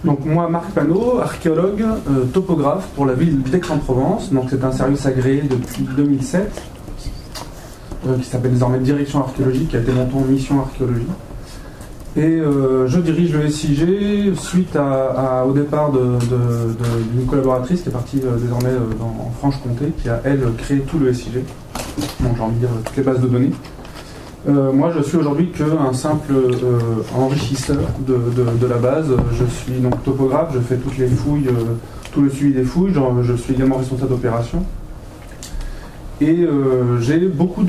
Donc moi, Marc Panot, archéologue, topographe pour la ville d'Aix-en-Provence. Donc c'est un service agréé depuis 2007 qui s'appelle désormais Direction archéologique, qui a été monté en mission archéologie. Et je dirige le SIG suite au départ d'une collaboratrice qui est partie désormais en Franche-Comté, qui a, elle, créé tout le SIG. Donc j'ai envie de dire toutes les bases de données. Moi, je suis aujourd'hui qu'un simple enrichisseur de la base. Je suis donc topographe, je fais toutes les fouilles, tout le suivi des fouilles. Je suis également responsable d'opération. Et j'ai beaucoup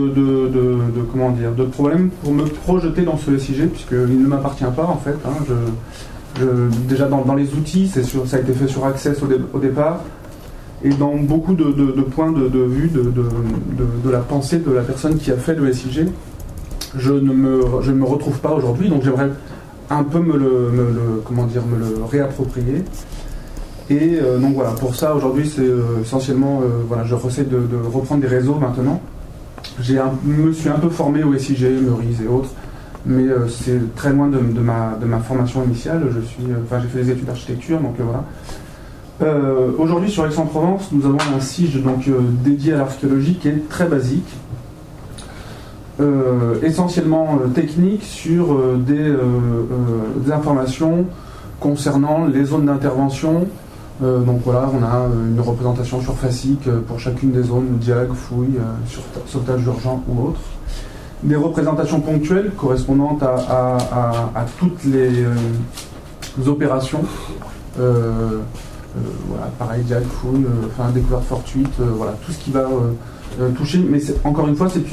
de problèmes pour me projeter dans ce SIG, puisqu'il ne m'appartient pas en fait. Déjà dans les outils, ça a été fait sur Access au départ, et dans beaucoup de points de vue de la pensée de la personne qui a fait le SIG, je ne me retrouve pas aujourd'hui, donc j'aimerais un peu me le réapproprier. Et donc voilà, pour ça aujourd'hui c'est essentiellement, je essaie de reprendre des réseaux maintenant. Me suis un peu formé au SIG, Meurize et autres, mais c'est très loin de ma formation initiale. J'ai fait des études d'architecture, donc voilà. Aujourd'hui sur Aix-en-Provence, nous avons un SIG dédié à l'archéologie qui est très basique, essentiellement technique sur des informations concernant les zones d'intervention. Donc voilà, on a une représentation surfacique pour chacune des zones, diag, fouille, sauvetage urgent ou autre. Des représentations ponctuelles correspondantes à toutes les opérations. Pareil, diag, fouille, découverte fortuite, tout ce qui va toucher. Mais encore une fois, c'est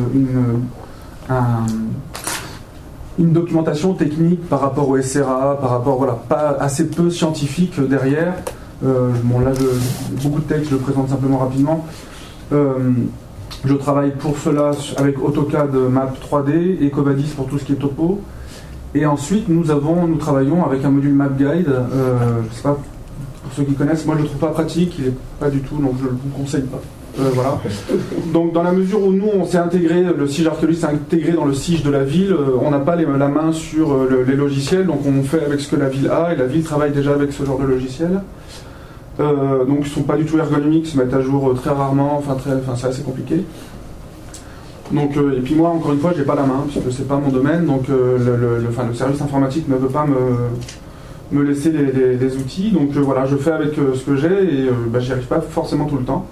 une documentation technique par rapport au SRA, par rapport, pas assez peu scientifique derrière. Beaucoup de textes, je le présente simplement rapidement. Je travaille pour cela avec AutoCAD Map 3D et Covadis pour tout ce qui est topo. Et ensuite, nous travaillons avec un module MapGuide. Je ne sais pas, pour ceux qui connaissent, moi je ne le trouve pas pratique, il n'est pas du tout, donc je ne vous conseille pas. Voilà. Donc dans la mesure où nous on s'est intégré, le SIG archéologie s'est intégré dans le SIG de la ville, on n'a pas la main sur les logiciels, donc on fait avec ce que la ville a, et la ville travaille déjà avec ce genre de logiciel. Donc ils ne sont pas du tout ergonomiques, se mettent à jour très rarement, c'est assez compliqué. Donc, et puis moi encore une fois j'ai pas la main, puisque c'est pas mon domaine, donc le service informatique ne veut pas me laisser les outils, donc je fais avec ce que j'ai, et j'y arrive pas forcément tout le temps.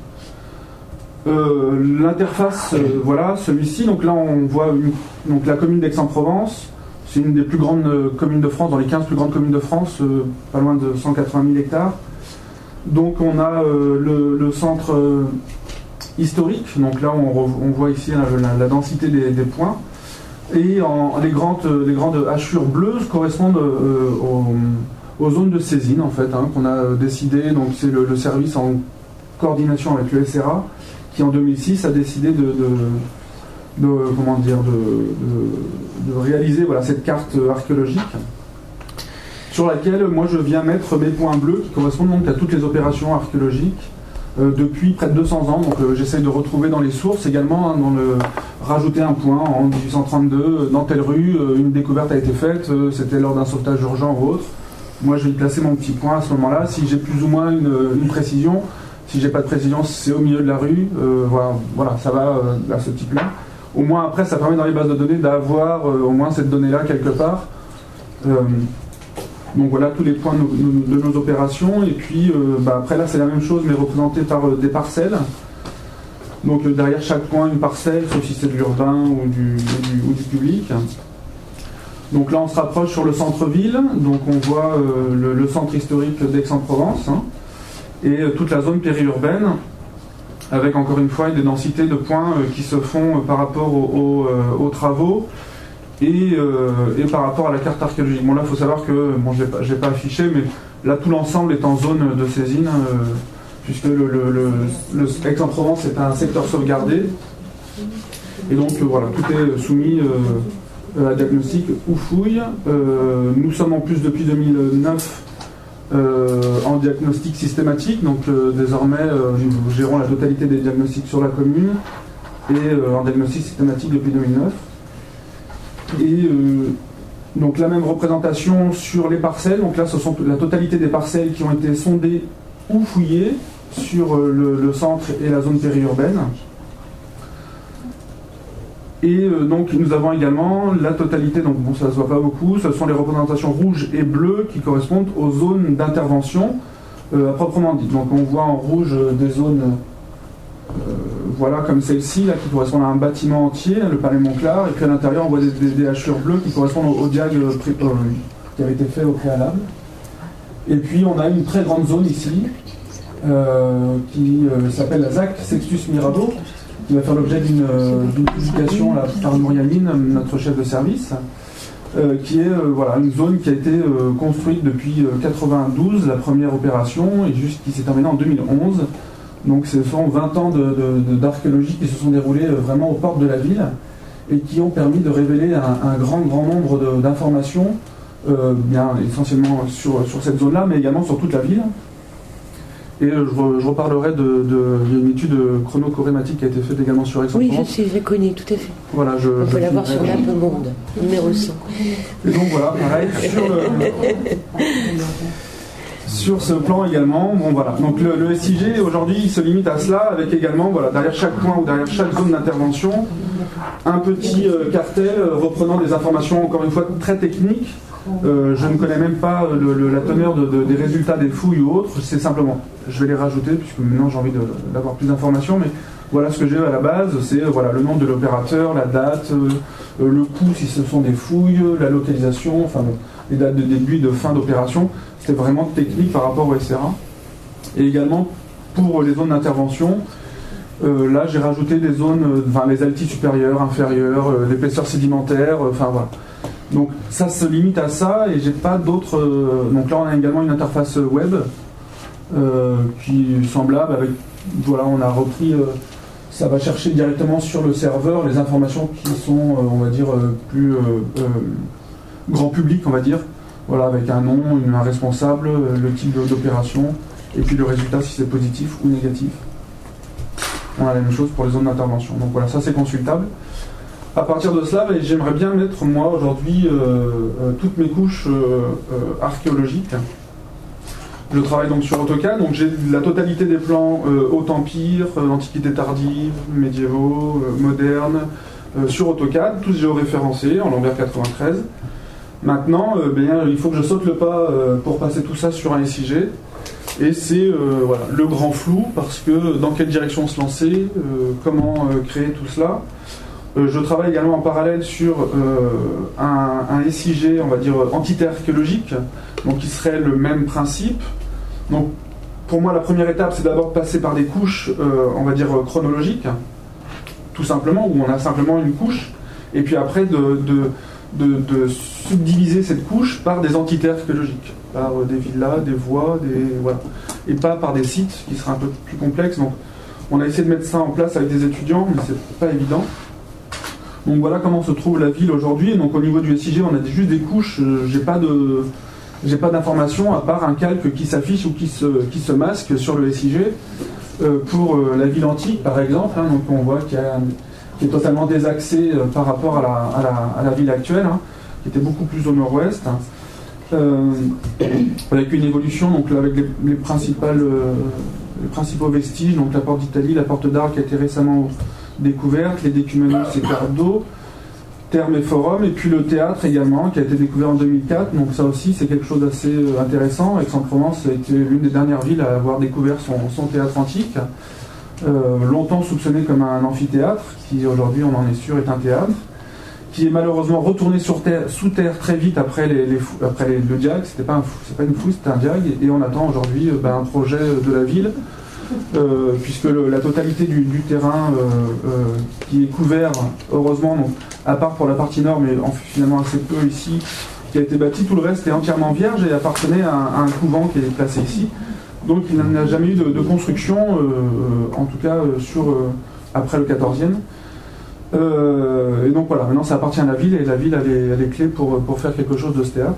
L'interface, celui-ci, donc là on voit la commune d'Aix-en-Provence, c'est une des plus grandes communes de France, dans les 15 plus grandes communes de France, pas loin de 180 000 hectares. Donc on a le centre historique, donc là on voit ici la densité des points, et les grandes hachures bleues correspondent aux zones de saisine en fait, qu'on a décidé, donc c'est le service en coordination avec le SRA, qui en 2006 a décidé de réaliser cette carte archéologique, sur laquelle moi je viens mettre mes points bleus qui correspondent donc à toutes les opérations archéologiques depuis près de 200 ans. Donc j'essaye de retrouver dans les sources également, rajouter un point en 1832, dans telle rue, une découverte a été faite, c'était lors d'un sauvetage urgent ou autre. Moi je vais placer mon petit point à ce moment-là, si j'ai plus ou moins une précision. Si j'ai pas de précision, c'est au milieu de la rue. Voilà, ça va à ce type-là. Au moins après, ça permet dans les bases de données d'avoir au moins cette donnée-là quelque part. Donc voilà tous les points de nos opérations. Et puis après là, c'est la même chose, mais représenté par des parcelles. Donc derrière chaque point, une parcelle, sauf si c'est de l'urbain ou du public. Donc là, on se rapproche sur le centre-ville. Donc on voit le centre historique d'Aix-en-Provence. Et toute la zone périurbaine, avec encore une fois des densités de points qui se font par rapport aux travaux et par rapport à la carte archéologique. Bon là il faut savoir que, j'ai pas affiché, mais là tout l'ensemble est en zone de saisine, puisque le Aix-en-Provence est un secteur sauvegardé, et donc tout est soumis à diagnostic ou fouille. Nous sommes en plus depuis 2009 en diagnostic systématique, donc désormais nous gérons la totalité des diagnostics sur la commune, et en diagnostic systématique depuis 2009. Et Donc la même représentation sur les parcelles. Donc là, ce sont la totalité des parcelles qui ont été sondées ou fouillées sur le centre et la zone périurbaine. Et donc nous avons également la totalité, donc bon, ça ne se voit pas beaucoup, ce sont les représentations rouges et bleues qui correspondent aux zones d'intervention à proprement dit. Donc on voit en rouge des zones voilà, comme celle-ci, là, qui correspondent à un bâtiment entier, le Palais Montclar, et puis à l'intérieur on voit des hachures bleues qui correspondent au diag qui avait été fait au préalable. Et puis on a une très grande zone ici, qui s'appelle la ZAC Sextus Mirabeau, qui va faire l'objet d'une publication là, par Nouriamine, notre chef de service, qui est voilà, une zone qui a été construite depuis 1992, la première opération, et qui s'est terminée en 2011. Donc ce sont 20 ans d'archéologie qui se sont déroulés vraiment aux portes de la ville et qui ont permis de révéler un grand nombre d'informations, bien essentiellement sur cette zone-là, mais également sur toute la ville. Et je reparlerai d'une étude chronochorématique qui a été faite également sur Aix-en-Provence. Oui, je connais, tout à fait. Voilà, on peut l'avoir sur Map Monde, numéro 100. Et donc voilà, pareil, sur ce plan également, bon voilà. Donc le SIG aujourd'hui il se limite à cela, avec également voilà, derrière chaque point ou derrière chaque zone d'intervention, un petit cartel reprenant des informations encore une fois très techniques. Je ne connais même pas la teneur des résultats des fouilles ou autres, c'est simplement, je vais les rajouter puisque maintenant j'ai envie d'avoir plus d'informations, mais voilà ce que j'ai à la base, c'est voilà, le nom de l'opérateur, la date, le coût si ce sont des fouilles, la localisation, enfin bon, les dates de début et de fin d'opération. C'était vraiment technique par rapport au SRA. Et également pour les zones d'intervention, là j'ai rajouté des zones, enfin les altides supérieures, inférieures, l'épaisseur sédimentaire, enfin voilà. Donc ça se limite à ça et j'ai pas d'autres. Donc là on a également une interface web qui est semblable avec. Voilà, on a repris. Ça va chercher directement sur le serveur les informations qui sont, on va dire, plus grand public, on va dire. Voilà, avec un nom, un responsable, le type d'opération, et puis le résultat si c'est positif ou négatif. On a la même chose pour les zones d'intervention. Donc voilà, ça c'est consultable. À partir de cela, j'aimerais bien mettre moi aujourd'hui toutes mes couches archéologiques. Je travaille donc sur AutoCAD, donc j'ai la totalité des plans Haut Empire, Antiquité tardive, médiévaux, modernes, sur AutoCAD, tous géoréférencés en Lambert 93. Maintenant, il faut que je saute le pas pour passer tout ça sur un SIG. Et c'est voilà, le grand flou, parce que dans quelle direction se lancer, comment créer tout cela. Je travaille également en parallèle sur un SIG, on va dire, entité archéologique, donc qui serait le même principe. Donc, pour moi, la première étape, c'est d'abord de passer par des couches, on va dire, chronologiques, tout simplement, où on a simplement une couche, et puis après de subdiviser cette couche par des entités archéologiques, par des villas, des voies, voilà, et pas par des sites qui seraient un peu plus complexes. Donc, on a essayé de mettre ça en place avec des étudiants, mais c'est pas évident. Donc voilà comment se trouve la ville aujourd'hui. Donc au niveau du SIG, on a juste des couches. J'ai pas d'informations à part un calque qui s'affiche ou qui se masque sur le SIG. Pour la ville antique, par exemple, hein, donc on voit qui est totalement désaxé par rapport à la ville actuelle, hein, qui était beaucoup plus au nord-ouest, hein, avec une évolution, donc avec les principaux vestiges, donc la porte d'Italie, la porte d'Arc qui a été récemment découverte, les décumanus et Cardo, Thermes et Forum, et puis le théâtre également, qui a été découvert en 2004. Donc ça aussi, c'est quelque chose d'assez intéressant. Aix-en-Provence a été l'une des dernières villes à avoir découvert son théâtre antique, longtemps soupçonné comme un amphithéâtre, qui aujourd'hui, on en est sûr, est un théâtre, qui est malheureusement retourné sous terre très vite après le diag. C'est pas une fouille, c'était un diag, et on attend aujourd'hui un projet de la ville, puisque la totalité du terrain qui est couvert, heureusement, donc, à part pour la partie nord, mais finalement assez peu ici, qui a été bâti, tout le reste est entièrement vierge et appartenait à un couvent qui est placé ici. Donc il n'y a jamais eu de construction, en tout cas après le 14e. Et donc voilà, maintenant ça appartient à la ville, et la ville a les clés pour faire quelque chose de ce théâtre.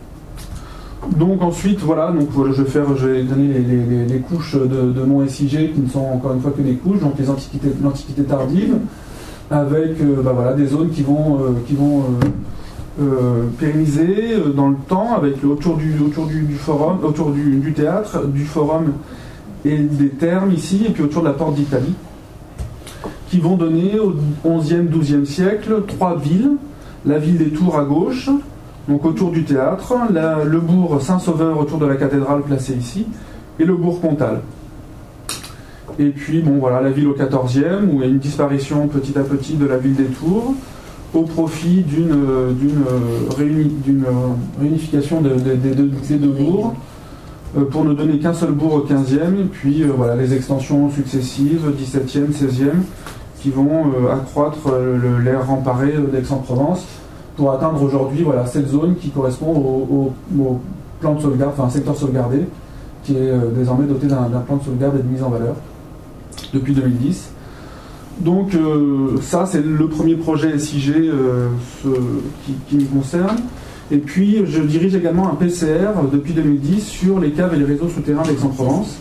Donc ensuite, voilà, je vais donner les couches de mon SIG, qui ne sont encore une fois que des couches, donc l'Antiquité tardive, avec voilà, des zones qui vont pérennisé dans le temps avec autour du forum, autour du théâtre, du forum et des thermes ici, et puis autour de la porte d'Italie, qui vont donner au XIe, XIIe siècle 3 villes. La ville des Tours à gauche, donc autour du théâtre, le bourg Saint-Sauveur autour de la cathédrale placée ici, et le bourg Comtal. Et puis, bon, voilà, la ville au XIVe, où il y a une disparition petit à petit de la ville des Tours, au profit d'une réunification des deux bourgs, pour ne donner qu'un seul bourg au XVe, et puis voilà, les extensions successives, XVIIe, XVIe, qui vont accroître l'aire remparée d'Aix-en-Provence, pour atteindre aujourd'hui cette zone qui correspond au plan de sauvegarde, enfin un secteur sauvegardé, qui est désormais doté d'un plan de sauvegarde et de mise en valeur depuis 2010. Donc ça, c'est le premier projet SIG qui me concerne. Et puis je dirige également un PCR depuis 2010 sur les caves et les réseaux souterrains d'Aix-en-Provence,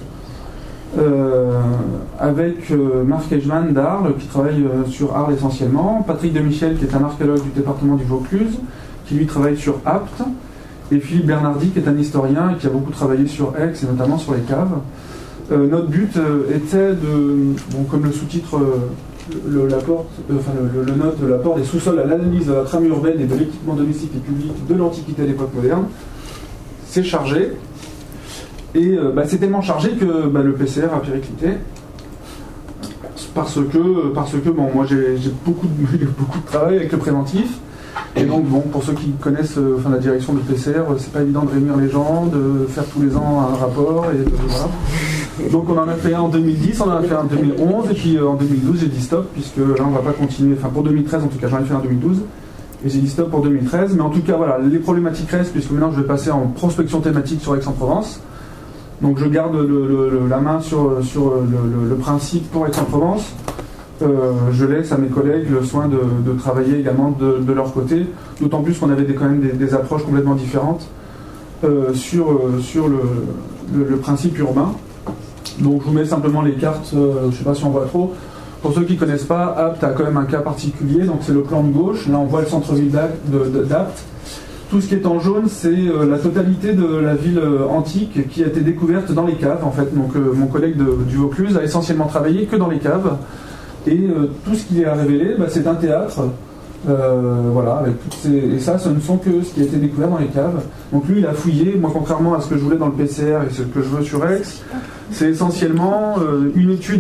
avec Marc Ejman d'Arles, qui travaille sur Arles essentiellement, Patrick Demichel, qui est un archéologue du département du Vaucluse, qui lui travaille sur Apt, et Philippe Bernardi, qui est un historien et qui a beaucoup travaillé sur Aix et notamment sur les caves. Notre but était comme le sous-titre le note de l'apport des sous-sols à l'analyse de la trame urbaine et de l'équipement domestique et public de l'Antiquité à l'époque moderne. C'est chargé. Et c'est tellement chargé que le PCR a périclité. Parce que moi j'ai beaucoup de travail avec le préventif. Et donc pour ceux qui connaissent la direction de PCR, c'est pas évident de réunir les gens, de faire tous les ans un rapport, et voilà. Donc on en a fait un en 2010, on en a fait un en 2011, et puis en 2012 j'ai dit stop, puisque là on va pas continuer, pour 2013 en tout cas, j'en ai fait un en 2012, et j'ai dit stop pour 2013, mais en tout cas voilà, les problématiques restent, puisque maintenant je vais passer en prospection thématique sur Aix-en-Provence. Donc je garde la main sur le principe pour Aix-en-Provence. Je laisse à mes collègues le soin de travailler également de leur côté, d'autant plus qu'on avait quand même des approches complètement différentes sur le principe urbain. Donc je vous mets simplement les cartes, je ne sais pas si on voit trop. Pour ceux qui ne connaissent pas, Apt a quand même un cas particulier, donc c'est le plan de gauche. Là on voit le centre-ville d'Apt. Tout ce qui est en jaune, c'est la totalité de la ville antique qui a été découverte dans les caves en fait. Donc mon collègue du Vaucluse a essentiellement travaillé que dans les caves. Et tout ce qu'il a révélé, c'est un théâtre, avec et ça, ce ne sont que ce qui a été découvert dans les caves. Donc lui, il a fouillé. Moi, contrairement à ce que je voulais dans le PCR et ce que je veux sur Aix, c'est essentiellement une étude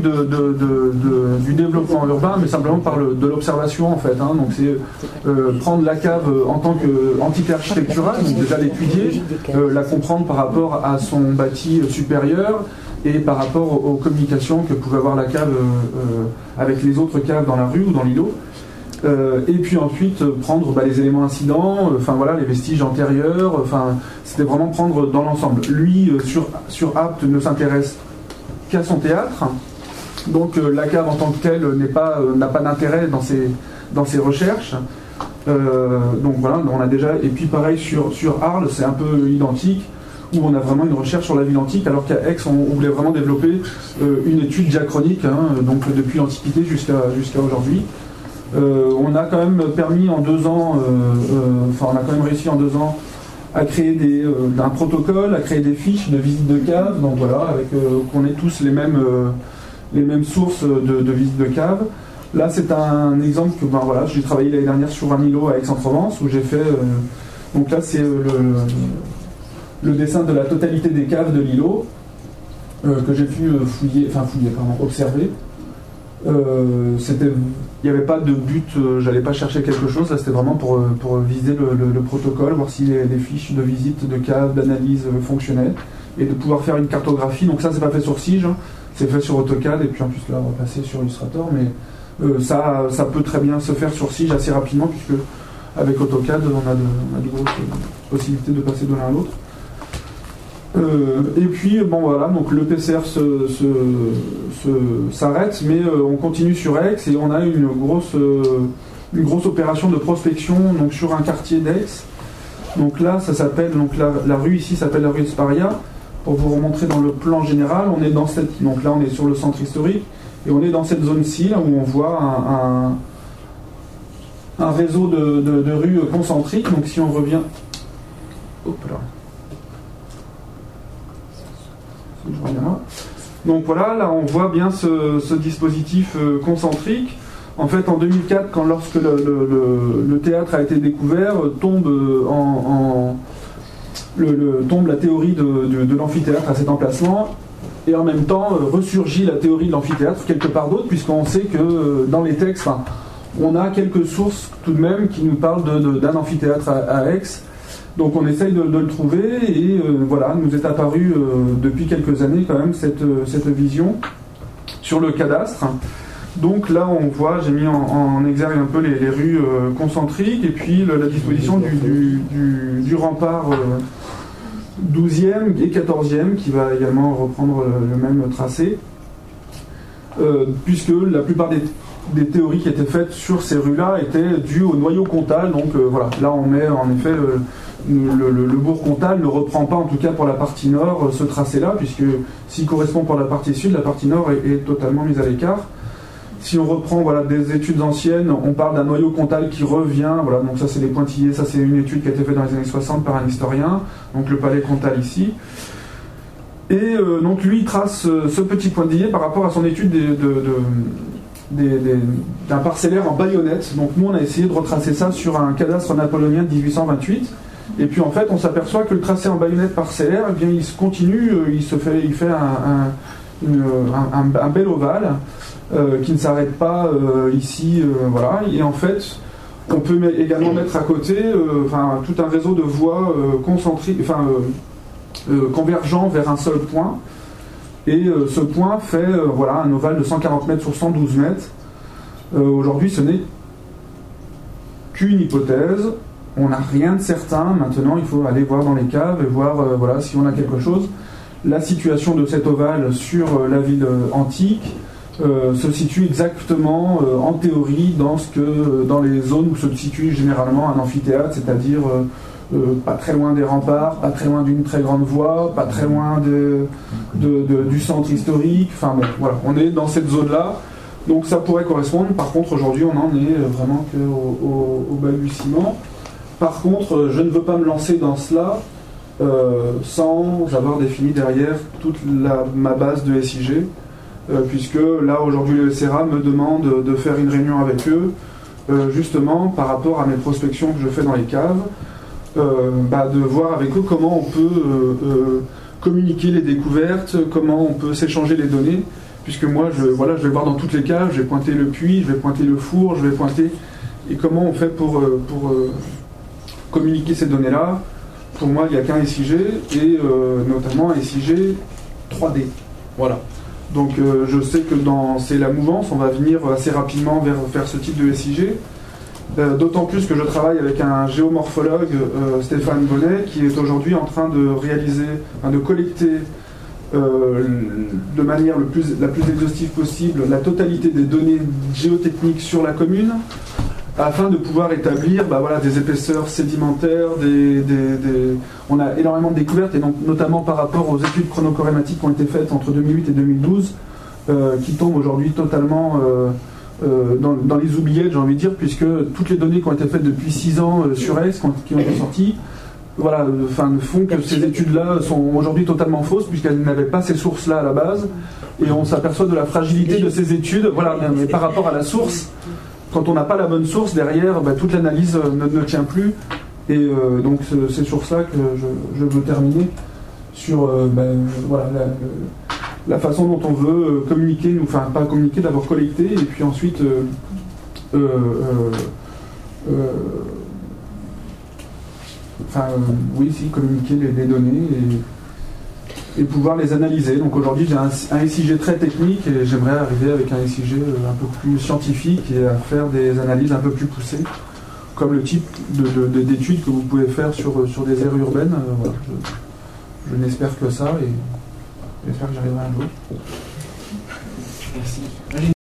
du développement urbain, mais simplement de l'observation en fait. Donc c'est prendre la cave en tant qu'entité architecturale, donc déjà l'étudier, la comprendre par rapport à son bâti supérieur, et par rapport aux communications que pouvait avoir la cave avec les autres caves dans la rue ou dans l'îlot. Et puis ensuite prendre les éléments incidents, les vestiges antérieurs, c'était vraiment prendre dans l'ensemble. Lui, sur Apt, ne s'intéresse qu'à son théâtre, donc la cave en tant que telle n'a pas d'intérêt dans ses recherches. Donc voilà, on a déjà, et puis pareil sur Arles, c'est un peu identique, où on a vraiment une recherche sur la ville antique, alors qu'à Aix, on voulait vraiment développer une étude diachronique, donc depuis l'Antiquité jusqu'à aujourd'hui. On a quand même permis en 2 ans, on a quand même réussi en 2 ans à créer un protocole, à créer des fiches de visite de cave, donc voilà, avec qu'on ait tous les mêmes sources de visite de cave. Là, c'est un exemple que j'ai travaillé l'année dernière sur un îlot à Aix-en-Provence, où j'ai fait, donc là c'est le dessin de la totalité des caves de l'îlot, que j'ai pu observer. Il n'y avait pas de but, j'allais pas chercher quelque chose, là c'était vraiment pour viser le protocole, voir si les fiches de visite de cave, d'analyse fonctionnaient, et de pouvoir faire une cartographie. Donc ça c'est pas fait sur SIG, c'est fait sur AutoCAD, et puis en plus là on va passer sur Illustrator, mais ça peut très bien se faire sur SIG assez rapidement, puisque avec AutoCAD on a de grosses possibilités de passer de l'un à l'autre. Et puis donc le PCR s'arrête, mais on continue sur Aix, et on a une grosse opération de prospection donc sur un quartier d'Aix. Donc là ça s'appelle, la rue ici s'appelle la rue Esparia. Pour vous remontrer dans le plan général, on est donc là on est sur le centre historique, et on est dans cette zone-ci là, où on voit un réseau de rues concentriques. Donc si on revient... Hop là. Je reviens là. Donc voilà, là on voit bien ce dispositif concentrique. En fait, en 2004, lorsque le théâtre a été découvert, tombe la théorie de l'amphithéâtre à cet emplacement, et en même temps ressurgit la théorie de l'amphithéâtre quelque part d'autre, puisqu'on sait que dans les textes, on a quelques sources tout de même qui nous parlent d'un amphithéâtre à Aix. Donc on essaye de le trouver, et voilà, nous est apparue depuis quelques années quand même cette vision sur le cadastre. Donc là on voit, j'ai mis en exergue un peu les rues concentriques, et puis la disposition du rempart 12e et 14e qui va également reprendre le même tracé, puisque la plupart des théories qui étaient faites sur ces rues-là étaient dues au noyau comtal. Donc voilà, là on met en effet le bourg comtal ne reprend pas, en tout cas pour la partie nord, ce tracé-là, puisque s'il correspond pour la partie sud, la partie nord est totalement mise à l'écart. Si on reprend des études anciennes, on parle d'un noyau comtal qui revient. Voilà, donc ça c'est les pointillés, ça c'est une étude qui a été faite dans les années 60 par un historien, donc le palais comtal ici. Et donc lui il trace ce petit pointillé par rapport à son étude d'un parcellaire en baïonnette. Donc nous on a essayé de retracer ça sur un cadastre napoléonien de 1828. Et puis en fait on s'aperçoit que le tracé en baïonnette parcellaire, eh bien, il se continue, il fait un bel ovale. Qui ne s'arrête pas ici, voilà. Et en fait, on peut également mettre à côté tout un réseau de voies concentriques, convergents vers un seul point. Et ce point fait un ovale de 140 mètres sur 112 mètres. Aujourd'hui, ce n'est qu'une hypothèse. On n'a rien de certain. Maintenant, il faut aller voir dans les caves et voir si on a quelque chose. La situation de cet ovale sur la ville antique se situe exactement en théorie dans les zones où se situe généralement un amphithéâtre, c'est-à-dire pas très loin des remparts, pas très loin d'une très grande voie, pas très loin du centre historique. Enfin bon, voilà, on est dans cette zone-là, donc ça pourrait correspondre. Par contre, aujourd'hui, on n'en est vraiment qu'au balbutiement. Par contre, je ne veux pas me lancer dans cela sans avoir défini derrière toute ma base de SIG. Puisque là aujourd'hui le SRA me demande de faire une réunion avec eux justement par rapport à mes prospections que je fais dans les caves, de voir avec eux comment on peut communiquer les découvertes, comment on peut s'échanger les données, puisque moi je vais voir dans toutes les caves, je vais pointer le puits, je vais pointer le four, je vais pointer, et comment on fait pour communiquer ces données là. Pour moi il n'y a qu'un SIG, et notamment un SIG 3D, voilà. Donc je sais que c'est la mouvance, on va venir assez rapidement vers ce type de SIG, d'autant plus que je travaille avec un géomorphologue, Stéphane Bonnet, qui est aujourd'hui en train de de collecter de manière la plus exhaustive possible la totalité des données géotechniques sur la commune, afin de pouvoir établir des épaisseurs sédimentaires, on a énormément de découvertes, et donc, notamment par rapport aux études chronochorématiques qui ont été faites entre 2008 et 2012, qui tombent aujourd'hui totalement dans les oubliettes, j'ai envie de dire, puisque toutes les données qui ont été faites depuis 6 ans sur Aix, qui ont été sorties, font que ces études-là sont aujourd'hui totalement fausses, puisqu'elles n'avaient pas ces sources-là à la base, et on s'aperçoit de la fragilité de ces études, mais par rapport à la source. Quand on n'a pas la bonne source derrière, toute l'analyse ne tient plus. Et donc c'est sur ça que je veux terminer sur la façon dont on veut communiquer, pas communiquer, d'abord collecter, et puis ensuite communiquer les données et pouvoir les analyser. Donc aujourd'hui j'ai un SIG très technique, et j'aimerais arriver avec un SIG un peu plus scientifique et à faire des analyses un peu plus poussées, comme le type d'études que vous pouvez faire sur des aires urbaines. Je n'espère que ça, et j'espère que j'arriverai un jour. Merci.